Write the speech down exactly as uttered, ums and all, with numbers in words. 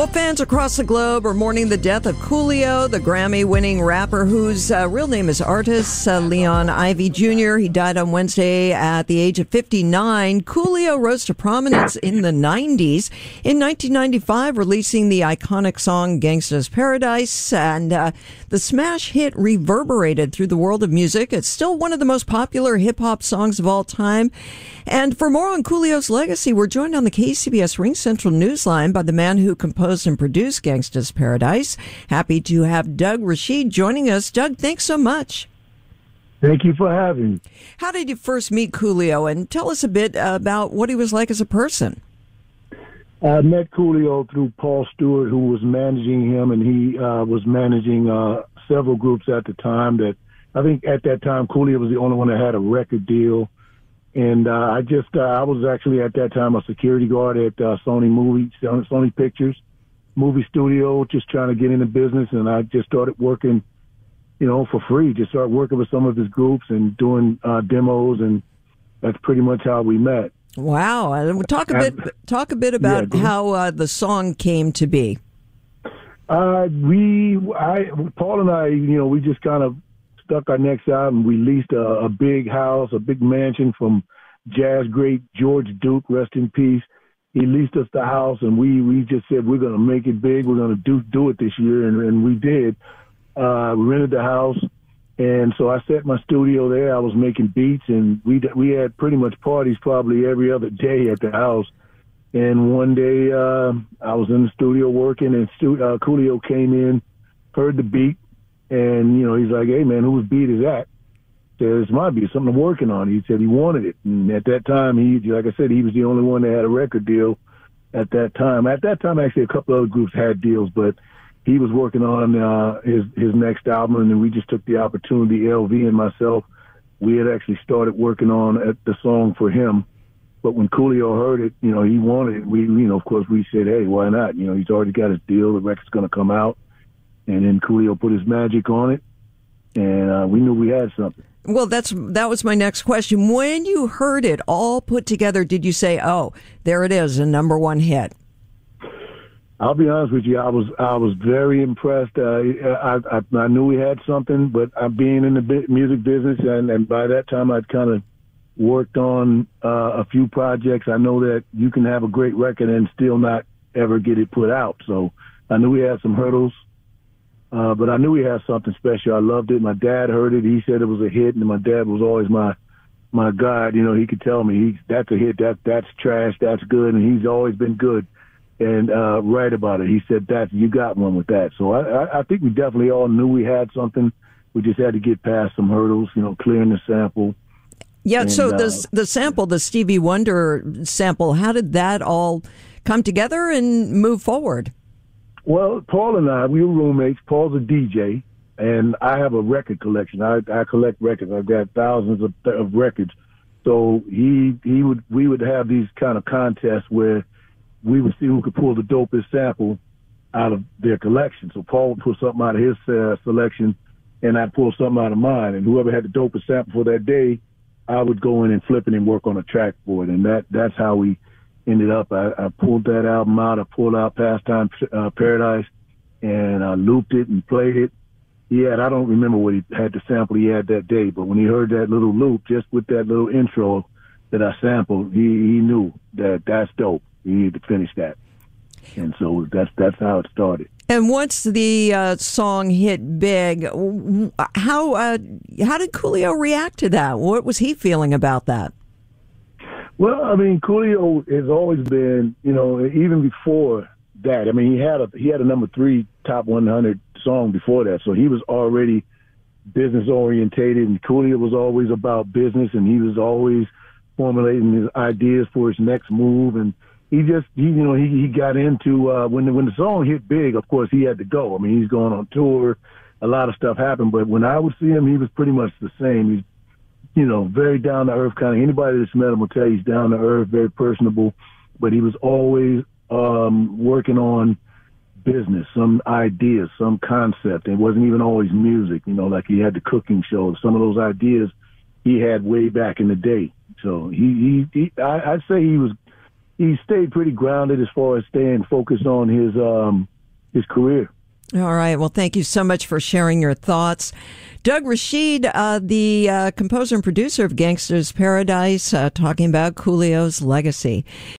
Well, fans across the globe are mourning the death of Coolio, the Grammy-winning rapper whose uh, real name is Artis uh, Leon Ivy Junior He died on Wednesday at the age of fifty-nine. Coolio rose to prominence in the nineties. In nineteen ninety-five, releasing the iconic song Gangsta's Paradise, and uh, the smash hit reverberated through the world of music. It's still one of the most popular hip-hop songs of all time. And for more on Coolio's legacy, we're joined on the K C B S Ring Central Newsline by the man who composed and produced Gangsta's Paradise. Happy to have Doug Rasheed joining us. Doug, thanks so much. Thank you for having me. How did you first meet Coolio? And tell us a bit about what he was like as a person. I met Coolio through Paul Stewart, who was managing him, and he uh, was managing uh, several groups at the time. That I think at that time, Coolio was the only one that had a record deal. And uh, I just, uh, I was actually at that time a security guard at uh, Sony Movie, Sony Pictures movie studio, just trying to get into business. And I just started working, you know, for free. Just started working with some of his groups and doing uh, demos, and that's pretty much how we met. Wow! And talk a bit, talk a bit about yeah, how uh, the song came to be. Uh, we, I, Paul and I, you know, we just kind of stuck our necks out, and we leased a, a big house, a big mansion from jazz great George Duke, rest in peace. He leased us the house, and we, we just said, we're going to make it big. We're going to do do it this year, and, and we did. Uh, we rented the house, and so I set my studio there. I was making beats, and we we had pretty much parties probably every other day at the house. And one day uh, I was in the studio working, and stu- uh, Coolio came in, heard the beat, and, you know, he's like, hey, man, whose beat is that? I said, it's my beat, something I'm working on. He said he wanted it. And at that time, he, like I said, he was the only one that had a record deal at that time. At that time, actually, a couple other groups had deals, but he was working on uh, his, his next album, and then we just took the opportunity, L V and myself, we had actually started working on the song for him. But when Coolio heard it, you know, he wanted it. We, you know, of course, we said, hey, why not? You know, he's already got his deal. The record's going to come out. And then Coolio put his magic on it, and uh, we knew we had something. Well, that's that was my next question. When you heard it all put together, did you say, oh, there it is, a number one hit? I'll be honest with you, I was I was very impressed. Uh, I, I I knew we had something, but I being in the music business, and, and by that time I'd kind of worked on uh, a few projects. I know that you can have a great record and still not ever get it put out. So I knew we had some hurdles. Uh, but I knew he had something special. I loved it. My dad heard it. He said it was a hit, and my dad was always my my guide. You know, he could tell me, he, that's a hit, that that's trash, that's good, and he's always been good and uh, right about it. He said, that you got one with that. So I, I, I think we definitely all knew we had something. We just had to get past some hurdles, you know, clearing the sample. Yeah, and, so uh, the, the sample, the Stevie Wonder sample, how did that all come together and move forward? Well, Paul and I, we were roommates. Paul's a D J, and I have a record collection. I, I collect records. I've got thousands of, of records. So he he would we would have these kind of contests where we would see who could pull the dopest sample out of their collection. So Paul would pull something out of his uh, selection, and I'd pull something out of mine. And whoever had the dopest sample for that day, I would go in and flip it and work on a track for it. And that that's how we ended up. I, I pulled that album out. I pulled out Pastime uh, Paradise, and I looped it and played it. He had, I don't remember what he had the sample he had that day, but when he heard that little loop, just with that little intro that I sampled, he, he knew that that's dope. He needed to finish that. And so that's that's how it started. And once the uh, song hit big, how uh, how did Coolio react to that? What was he feeling about that? Well, I mean, Coolio has always been, you know, even before that. I mean, he had a he had a number three top one hundred song before that, so he was already business orientated. And Coolio was always about business, and he was always formulating his ideas for his next move. And he just, he, you know, he he got into uh, when the, when the song hit big. Of course, he had to go. I mean, he's going on tour. A lot of stuff happened, but when I would see him, he was pretty much the same. He's, you know, very down to earth kind of. Anybody that's met him will tell you he's down to earth, very personable. But he was always um, working on business, some ideas, some concept. It wasn't even always music, you know, like he had the cooking show. Some of those ideas he had way back in the day. So he, he, he I, I'd say he was, he stayed pretty grounded as far as staying focused on his um, his career. All right. Well, thank you so much for sharing your thoughts. Doug Rasheed, uh, the uh, composer and producer of Gangsta's Paradise, uh, talking about Coolio's legacy.